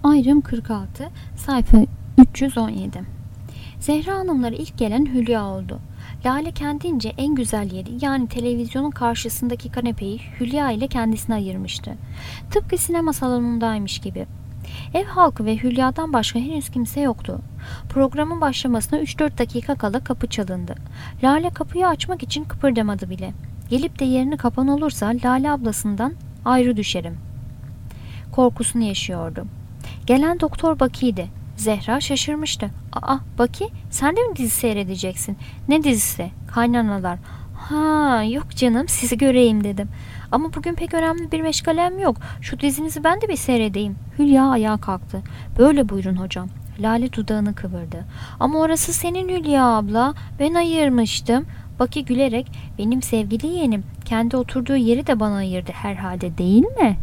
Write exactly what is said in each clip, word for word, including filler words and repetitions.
Ayrım kırk altı, sayfa üç yüz on yedi. Zehra Hanımlara ilk gelen Hülya oldu. Lale kendince en güzel yeri, yani televizyonun karşısındaki kanepeyi Hülya ile kendisine ayırmıştı. Tıpkı sinema salonundaymış gibi. Ev halkı ve Hülya'dan başka henüz kimse yoktu. Programın başlamasına üç dört dakika kala kapı çalındı. Lale kapıyı açmak için kıpırdamadı bile. Gelip de yerini kapan olursa Lale ablasından ayrı düşerim korkusunu yaşıyordu. Gelen Doktor Baki'ydi. Zehra şaşırmıştı. Aa Baki, sen de mi dizi seyredeceksin? Ne dizisi? Kaynanalar. Ha yok canım, sizi göreyim dedim. Ama bugün pek önemli bir meşgalem yok. Şu dizinizi ben de bir seyredeyim. Hülya ayağa kalktı. Böyle buyurun hocam. Lale dudağını kıvırdı. Ama orası senin Hülya abla. Ben ayırmıştım. Baki gülerek, benim sevgili yeğenim kendi oturduğu yeri de bana ayırdı herhalde, değil mi?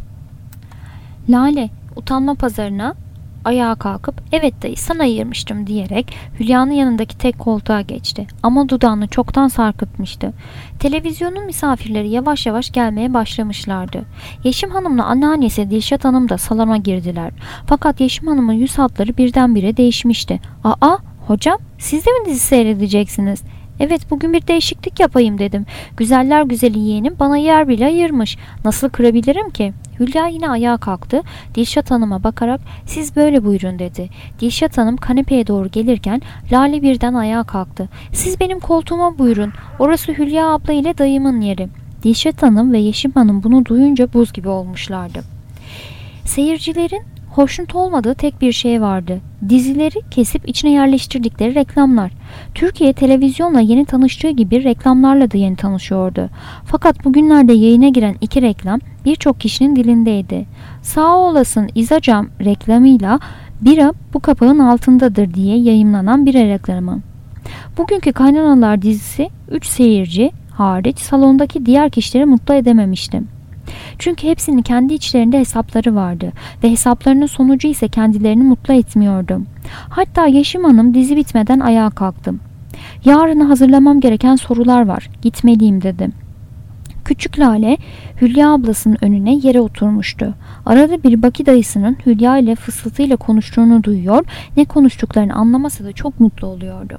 Lale utanma pazarına ayağa kalkıp evet dayı sana ayırmıştım diyerek Hülya'nın yanındaki tek koltuğa geçti. Ama dudağını çoktan sarkıtmıştı. Televizyonun misafirleri yavaş yavaş gelmeye başlamışlardı. Yeşim Hanım'la anneannesi Dilşat Hanım da salona girdiler. Fakat Yeşim Hanım'ın yüz hatları birdenbire değişmişti. Aa hocam, siz de mi dizi seyredeceksiniz? Evet, bugün bir değişiklik yapayım dedim. Güzeller güzeli yeğenim bana yer bile ayırmış. Nasıl kırabilirim ki? Hülya yine ayağa kalktı. Dilşat Hanım'a bakarak siz böyle buyurun dedi. Dilşat Hanım kanepeye doğru gelirken Lale birden ayağa kalktı. Siz benim koltuğuma buyurun. Orası Hülya abla ile dayımın yeri. Dilşat Hanım ve Yeşim Hanım bunu duyunca buz gibi olmuşlardı. Seyircilerin hoşnut olmadığı tek bir şey vardı. Dizileri kesip içine yerleştirdikleri reklamlar. Türkiye televizyonla yeni tanıştığı gibi reklamlarla da yeni tanışıyordu. Fakat bugünlerde yayına giren iki reklam birçok kişinin dilindeydi. Sağ olasın İzacam reklamıyla bira bu kapağın altındadır diye yayımlanan bira reklamı. Bugünkü Kaynanalar dizisi üç seyirci hariç salondaki diğer kişileri mutlu edememişti. Çünkü hepsinin kendi içlerinde hesapları vardı ve hesaplarının sonucu ise kendilerini mutlu etmiyordu. Hatta Yeşim Hanım dizi bitmeden ayağa kalktı. Yarına hazırlamam gereken sorular var, gitmeliyim dedi. Küçük Lale Hülya ablasının önüne yere oturmuştu. Arada bir Baki dayısının Hülya ile fısıltıyla konuştuğunu duyuyor, ne konuştuklarını anlamasa da çok mutlu oluyordu.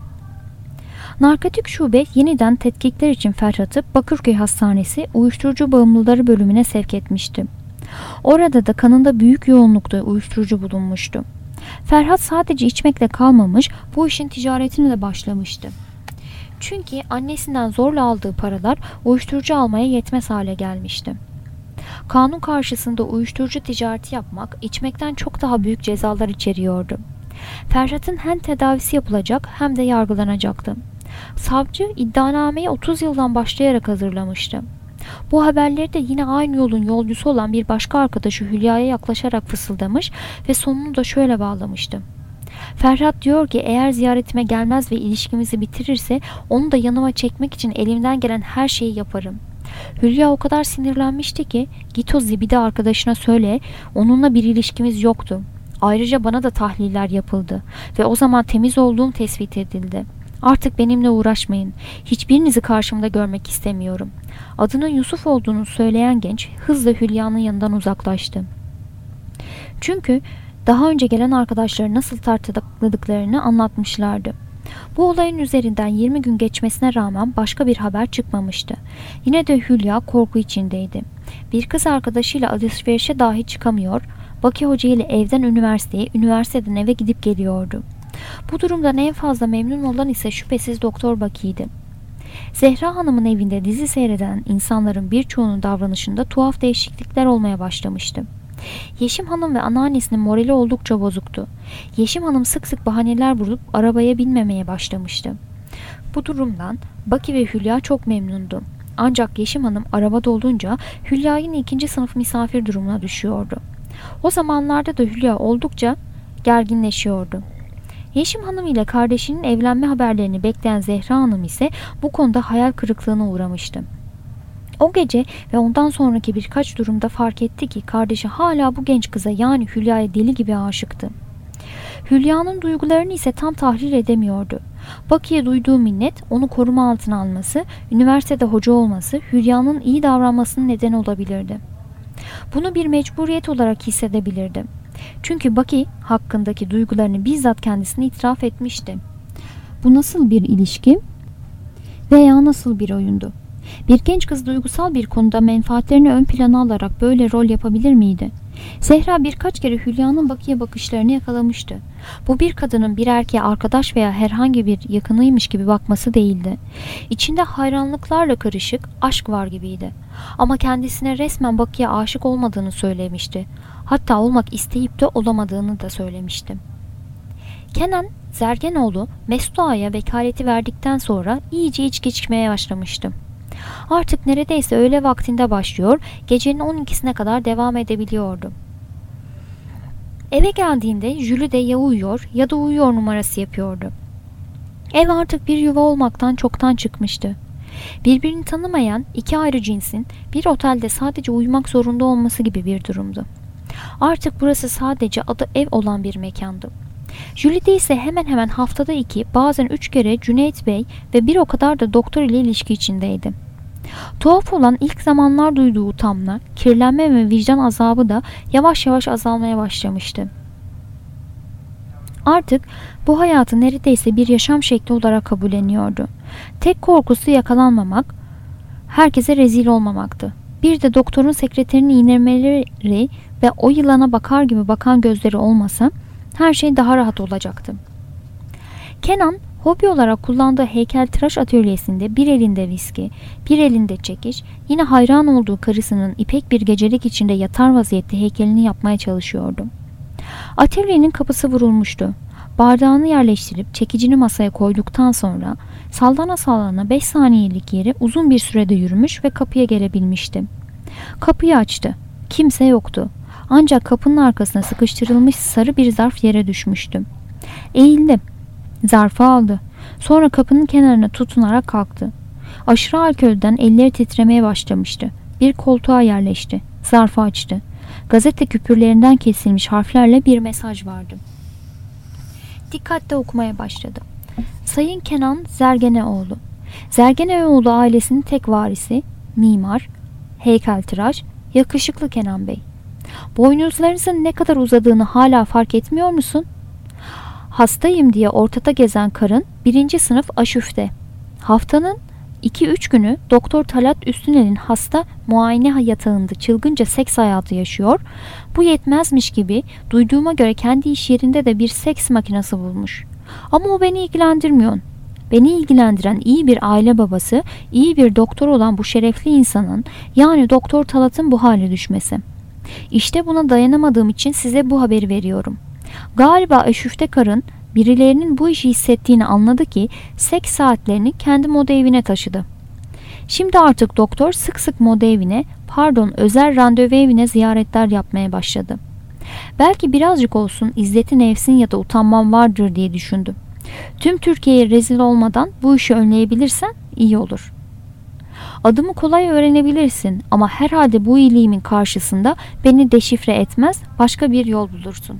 Narkotik şube yeniden tetkikler için Ferhat'ı Bakırköy Hastanesi Uyuşturucu Bağımlıları bölümüne sevk etmişti. Orada da kanında büyük yoğunlukta uyuşturucu bulunmuştu. Ferhat sadece içmekle kalmamış, bu işin ticaretine de başlamıştı. Çünkü annesinden zorla aldığı paralar uyuşturucu almaya yetmez hale gelmişti. Kanun karşısında uyuşturucu ticareti yapmak, içmekten çok daha büyük cezalar içeriyordu. Ferhat'ın hem tedavisi yapılacak hem de yargılanacaktı. Savcı iddianameyi otuz yıldan başlayarak hazırlamıştı. Bu haberleri de yine aynı yolun yolcusu olan bir başka arkadaşı Hülya'ya yaklaşarak fısıldamış ve sonunu da şöyle bağlamıştı. Ferhat diyor ki eğer ziyaretime gelmez ve ilişkimizi bitirirse onu da yanıma çekmek için elimden gelen her şeyi yaparım. Hülya o kadar sinirlenmişti ki git o zibidi arkadaşına söyle, onunla bir ilişkimiz yoktu. Ayrıca bana da tahliller yapıldı ve o zaman temiz olduğum tespit edildi. Artık benimle uğraşmayın. Hiçbirinizi karşımda görmek istemiyorum. Adının Yusuf olduğunu söyleyen genç hızla Hülya'nın yanından uzaklaştı. Çünkü daha önce gelen arkadaşları nasıl tartıştıklarını anlatmışlardı. Bu olayın üzerinden yirmi gün geçmesine rağmen başka bir haber çıkmamıştı. Yine de Hülya korku içindeydi. Bir kız arkadaşıyla alışverişe dahi çıkamıyor, Baki Hoca ile evden üniversiteye, üniversiteden eve gidip geliyordu. Bu durumdan en fazla memnun olan ise şüphesiz Doktor Baki'ydi. Zehra Hanım'ın evinde dizi seyreden insanların birçoğunun davranışında tuhaf değişiklikler olmaya başlamıştı. Yeşim Hanım ve anneannesinin morali oldukça bozuktu. Yeşim Hanım sık sık bahaneler bulup arabaya binmemeye başlamıştı. Bu durumdan Baki ve Hülya çok memnundu. Ancak Yeşim Hanım arabada olunca Hülya yine ikinci sınıf misafir durumuna düşüyordu. O zamanlarda da Hülya oldukça gerginleşiyordu. Yeşim Hanım ile kardeşinin evlenme haberlerini bekleyen Zehra Hanım ise bu konuda hayal kırıklığına uğramıştı. O gece ve ondan sonraki birkaç durumda fark etti ki kardeşi hala bu genç kıza, yani Hülya'ya deli gibi aşıktı. Hülya'nın duygularını ise tam tahlil edemiyordu. Baki'ye duyduğu minnet, onu koruma altına alması, üniversitede hoca olması Hülya'nın iyi davranmasının nedeni olabilirdi. Bunu bir mecburiyet olarak hissedebilirdi. Çünkü Baki hakkındaki duygularını bizzat kendisine itiraf etmişti. Bu nasıl bir ilişki veya nasıl bir oyundu? Bir genç kız duygusal bir konuda menfaatlerini ön plana alarak böyle rol yapabilir miydi? Zehra birkaç kere Hülya'nın Baki'ye bakışlarını yakalamıştı. Bu bir kadının bir erkeğe arkadaş veya herhangi bir yakınıymış gibi bakması değildi. İçinde hayranlıklarla karışık aşk var gibiydi. Ama kendisine resmen Baki'ye aşık olmadığını söylemişti. Hatta olmak isteyip de olamadığını da söylemişti. Kenan Zergenoğlu Mesut Ağa'ya vekaleti verdikten sonra iyice içki içmeye başlamıştı. Artık neredeyse öğle vaktinde başlıyor, gecenin on ikisine kadar devam edebiliyordu. Eve geldiğinde Jülide ya uyuyor ya da uyuyor numarası yapıyordu. Ev artık bir yuva olmaktan çoktan çıkmıştı. Birbirini tanımayan iki ayrı cinsin bir otelde sadece uyumak zorunda olması gibi bir durumdu. Artık burası sadece adı ev olan bir mekandı. Jülide ise hemen hemen haftada iki, bazen üç kere Cüneyt Bey ve bir o kadar da doktor ile ilişki içindeydi. Tuhaf olan ilk zamanlar duyduğu utanma, kirlenme ve vicdan azabı da yavaş yavaş azalmaya başlamıştı. Artık bu hayatı neredeyse bir yaşam şekli olarak kabulleniyordu. Tek korkusu yakalanmamak, herkese rezil olmamaktı. Bir de doktorun sekreterinin iğnemeleri ve o yılana bakar gibi bakan gözleri olmasa her şey daha rahat olacaktı. Kenan hobi olarak kullandığı heykeltıraş atölyesinde bir elinde viski, bir elinde çekiç, yine hayran olduğu karısının ipek bir gecelik içinde yatar vaziyette heykelini yapmaya çalışıyordu. Atölyenin kapısı vurulmuştu. Bardağını yerleştirip çekicini masaya koyduktan sonra sallana sallana beş saniyelik yeri uzun bir sürede yürümüş ve kapıya gelebilmişti. Kapıyı açtı. Kimse yoktu. Ancak kapının arkasına sıkıştırılmış sarı bir zarf yere düşmüştü. Eğildi. Zarfı aldı. Sonra kapının kenarına tutunarak kalktı. Aşırı alkolden elleri titremeye başlamıştı. Bir koltuğa yerleşti. Zarfı açtı. Gazete küpürlerinden kesilmiş harflerle bir mesaj vardı. Dikkatle okumaya başladı. Sayın Kenan Zergeneoğlu. Zergeneoğlu ailesinin tek varisi, mimar, heykeltıraş, yakışıklı Kenan Bey. Boynuzlarınızın ne kadar uzadığını hala fark etmiyor musun? Hastayım diye ortada gezen karın birinci sınıf aşüfte. Haftanın iki üç günü Doktor Talat Üstünel'in hasta muayene yatağında çılgınca seks hayatı yaşıyor. Bu yetmezmiş gibi duyduğuma göre kendi iş yerinde de bir seks makinesi bulmuş. Ama o beni ilgilendirmiyor. Beni ilgilendiren iyi bir aile babası, iyi bir doktor olan bu şerefli insanın, yani Doktor Talat'ın bu hale düşmesi. İşte buna dayanamadığım için size bu haberi veriyorum. Galiba aşüfte karın birilerinin bu işi hissettiğini anladı ki seks saatlerini kendi moda evine taşıdı. Şimdi artık doktor sık sık moda evine, pardon özel randevu evine ziyaretler yapmaya başladı. Belki birazcık olsun izzeti nefsin ya da utanmam vardır diye düşündüm. Tüm Türkiye'ye rezil olmadan bu işi önleyebilirsen iyi olur. Adımı kolay öğrenebilirsin ama herhalde bu iyiliğimin karşısında beni deşifre etmez, başka bir yol bulursun.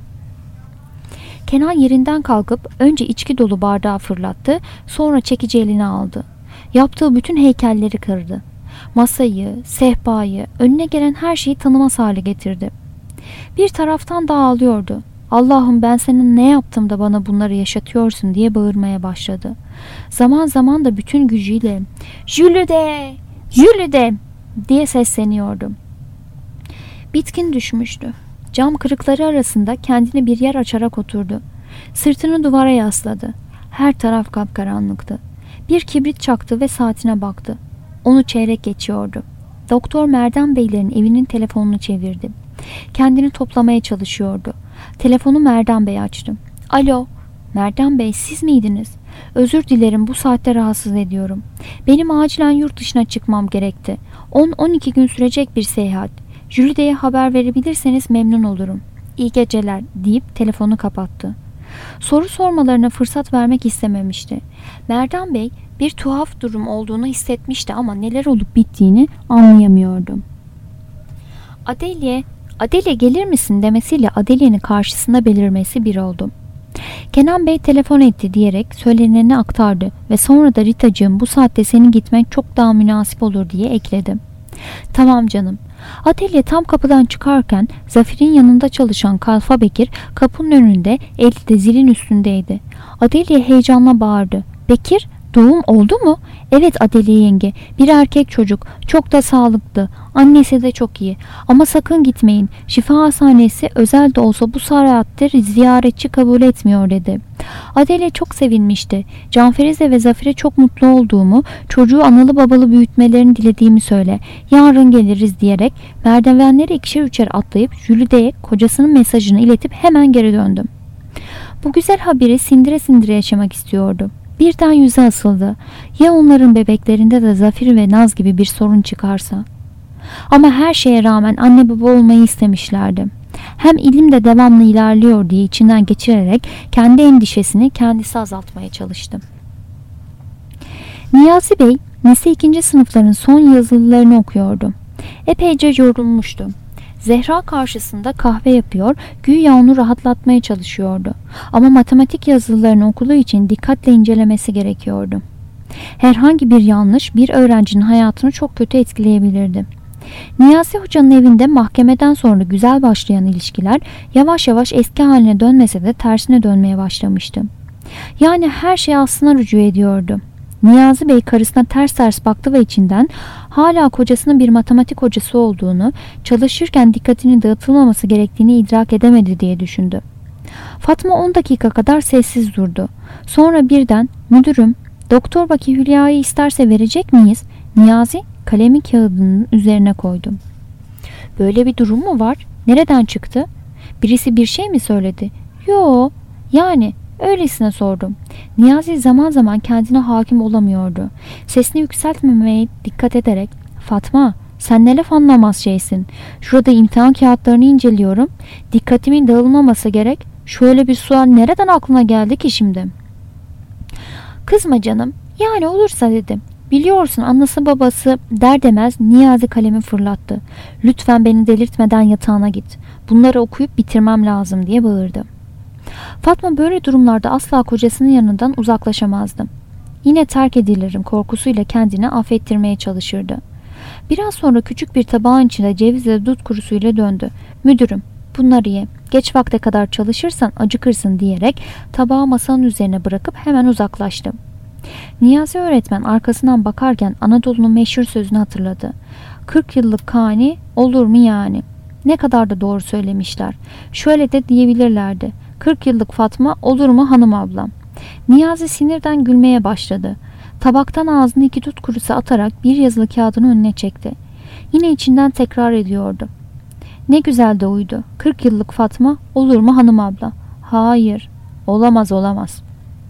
Kenan yerinden kalkıp önce içki dolu bardağı fırlattı, sonra çekici eline aldı. Yaptığı bütün heykelleri kırdı. Masayı, sehpayı, önüne gelen her şeyi tanımaz hale getirdi. Bir taraftan da ağlıyordu. Allah'ım ben senin ne yaptım da bana bunları yaşatıyorsun diye bağırmaya başladı. Zaman zaman da bütün gücüyle Jülide, Jülide diye sesleniyordu. Bitkin düşmüştü. Cam kırıkları arasında kendine bir yer açarak oturdu. Sırtını duvara yasladı. Her taraf kapkaranlıktı. Bir kibrit çaktı ve saatine baktı. Onu çeyrek geçiyordu. Doktor Merdan Beylerin evinin telefonunu çevirdi. Kendini toplamaya çalışıyordu. Telefonu Merdan Bey açtı. Alo, Merdan Bey siz miydiniz? Özür dilerim bu saatte rahatsız ediyorum. Benim acilen yurt dışına çıkmam gerekti. on on iki gün sürecek bir seyahat. Jülide'ye haber verebilirseniz memnun olurum. İyi geceler deyip telefonu kapattı. Soru sormalarına fırsat vermek istememişti. Merdan Bey bir tuhaf durum olduğunu hissetmişti ama neler olup bittiğini anlayamıyordu. Adelye, Adelye gelir misin demesiyle Adelye'nin karşısında belirmesi bir oldu. Kenan Bey telefon etti diyerek söyleneni aktardı ve sonra da Ritacığım bu saatte senin gitmen çok daha münasip olur diye ekledi. Tamam canım Atölye tam kapıdan çıkarken Zafer'in yanında çalışan Kalfa Bekir kapının önünde, eli de zilin üstündeydi. Adeliye heyecanla bağırdı. Bekir, doğum oldu mu? Evet Adeliye yenge, bir erkek çocuk, çok da sağlıklı, annesi de çok iyi. Ama sakın gitmeyin, şifa hastanesi özel de olsa bu saatte ziyaretçi kabul etmiyor dedi. Adeliye çok sevinmişti. Canferize ve Zafer'e çok mutlu olduğumu, çocuğu analı babalı büyütmelerini dilediğimi söyle, yarın geliriz diyerek merdivenleri ikişer üçer atlayıp Jülide'ye kocasının mesajını iletip hemen geri döndüm. Bu güzel haberi sindire sindire yaşamak istiyordu. Birden yüze asıldı. Ya onların bebeklerinde de Zafer ve Naz gibi bir sorun çıkarsa? Ama her şeye rağmen anne baba olmayı istemişlerdi. Hem ilim de devamlı ilerliyor diye içinden geçirerek kendi endişesini kendisi azaltmaya çalıştı. Niyazi Bey, lise ikinci sınıfların son yazılılarını okuyordu. Epeyce yorulmuştu. Zehra karşısında kahve yapıyor, güya onu rahatlatmaya çalışıyordu. Ama matematik yazılarını okuduğu için dikkatle incelemesi gerekiyordu. Herhangi bir yanlış bir öğrencinin hayatını çok kötü etkileyebilirdi. Niyazi Hoca'nın evinde mahkemeden sonra güzel başlayan ilişkiler yavaş yavaş eski haline dönmese de tersine dönmeye başlamıştı. Yani her şey aslına rücu ediyordu. Niyazi Bey karısına ters ters baktı ve içinden hala kocasının bir matematik hocası olduğunu, çalışırken dikkatinin dağıtılmaması gerektiğini idrak edemedi diye düşündü. Fatma on dakika kadar sessiz durdu. Sonra birden, müdürüm, doktor Baki Hülya'yı isterse verecek miyiz? Niyazi kalemi kağıdının üzerine koydu. Böyle bir durum mu var? Nereden çıktı? Birisi bir şey mi söyledi? Yo, yani öylesine sordum. Niyazi zaman zaman kendine hakim olamıyordu. Sesini yükseltmemeye dikkat ederek, Fatma, sen ne laf anlamaz şeysin. Şurada imtihan kağıtlarını inceliyorum. Dikkatimin dağılmaması gerek. Şöyle bir sual nereden aklına geldi ki şimdi? Kızma canım. Yani olursa dedim. Biliyorsun annesi babası der demez Niyazi kalemi fırlattı. Lütfen beni delirtmeden yatağına git. Bunları okuyup bitirmem lazım diye bağırdı. Fatma böyle durumlarda asla kocasının yanından uzaklaşamazdı. Yine terk edilirim korkusuyla kendini affettirmeye çalışırdı. Biraz sonra küçük bir tabağın içinde ceviz ve dut kurusuyla döndü. Müdürüm, bunları ye. Geç vakte kadar çalışırsan acıkırsın diyerek tabağı masanın üzerine bırakıp hemen uzaklaştı. Niyazi öğretmen arkasından bakarken Anadolu'nun meşhur sözünü hatırladı. Kırk yıllık kani olur mu yani? Ne kadar da doğru söylemişler. Şöyle de diyebilirlerdi. Kırk yıllık Fatma olur mu hanım ablam? Niyazi sinirden gülmeye başladı. Tabaktan ağzına iki dut kurusu atarak bir yazılı kağıdını önüne çekti. Yine içinden tekrar ediyordu. Ne güzel de uydu. Kırk yıllık Fatma olur mu hanım abla? Hayır, olamaz olamaz.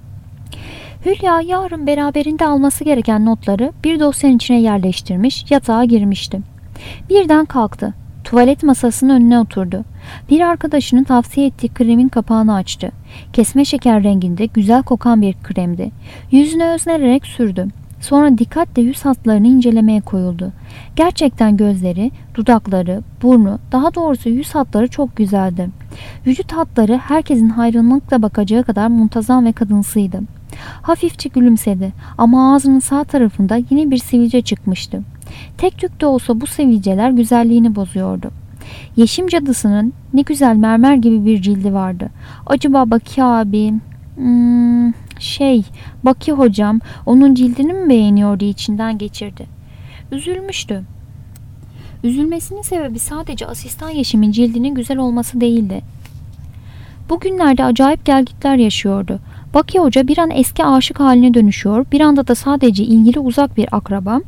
Hülya yarın beraberinde alması gereken notları bir dosyanın içine yerleştirmiş, yatağa girmişti. Birden kalktı. Tuvalet masasının önüne oturdu. Bir arkadaşının tavsiye ettiği kremin kapağını açtı. Kesme şeker renginde güzel kokan bir kremdi. Yüzüne öznerek sürdü. Sonra dikkatle yüz hatlarını incelemeye koyuldu. Gerçekten gözleri, dudakları, burnu, daha doğrusu yüz hatları çok güzeldi. Vücut hatları herkesin hayranlıkla bakacağı kadar muntazam ve kadınsıydı. Hafifçe gülümsedi ama ağzının sağ tarafında yine bir sivilce çıkmıştı. Tek tük de olsa bu sivilceler güzelliğini bozuyordu. Yeşim cadısının ne güzel mermer gibi bir cildi vardı. Acaba Baki abi, hmm, şey, Baki hocam onun cildini mi beğeniyor diye içinden geçirdi. Üzülmüştü. Üzülmesinin sebebi sadece asistan Yeşim'in cildinin güzel olması değildi. Bugünlerde acayip gelgitler yaşıyordu. Baki Hoca bir an eski aşık haline dönüşüyor, bir anda da sadece ilgili uzak bir akraba,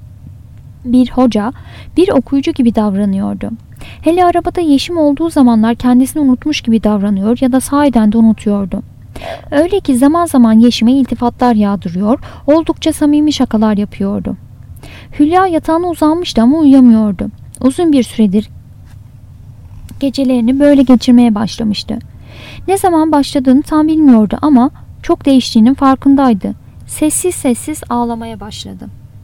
bir hoca, bir okuyucu gibi davranıyordu. Hele arabada Yeşim olduğu zamanlar kendisini unutmuş gibi davranıyor ya da sahiden de unutuyordu. Öyle ki zaman zaman Yeşim'e iltifatlar yağdırıyor, oldukça samimi şakalar yapıyordu. Hülya yatağına uzanmıştı ama uyuyamıyordu. Uzun bir süredir gecelerini böyle geçirmeye başlamıştı. Ne zaman başladığını tam bilmiyordu ama çok değiştiğinin farkındaydı. Sessiz sessiz ağlamaya başladı.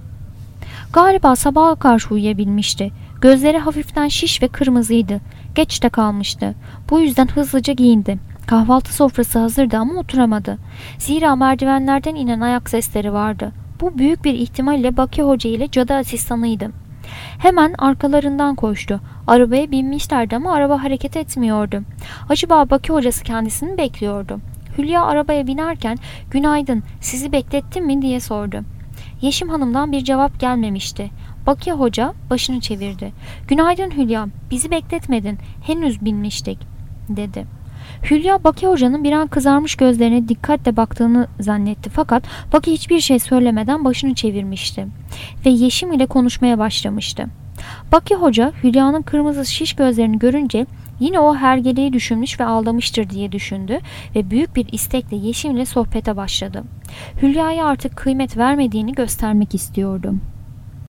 Galiba sabaha karşı uyuyabilmişti. Gözleri hafiften şiş ve kırmızıydı. Geç de kalmıştı. Bu yüzden hızlıca giyindi. Kahvaltı sofrası hazırdı ama oturamadı. Zira merdivenlerden inen ayak sesleri vardı. Bu büyük bir ihtimalle Baki Hoca ile cadı asistanıydı. Hemen arkalarından koştu. Arabaya binmişlerdi ama araba hareket etmiyordu. Acaba Baki hocası kendisini bekliyordu. Hülya arabaya binerken "Günaydın, sizi beklettim mi?" diye sordu. Yeşim Hanım'dan bir cevap gelmemişti. Baki hoca başını çevirdi. "Günaydın Hülya, bizi bekletmedin, henüz binmiştik," dedi. Hülya Baki hocanın bir an kızarmış gözlerine dikkatle baktığını zannetti, fakat Baki hiçbir şey söylemeden başını çevirmişti ve Yeşim ile konuşmaya başlamıştı. Baki hoca Hülya'nın kırmızı şiş gözlerini görünce yine o hergeleyi düşünmüş ve aldamıştır diye düşündü ve büyük bir istekle Yeşim ile sohbete başladı. Hülya'ya artık kıymet vermediğini göstermek istiyordu.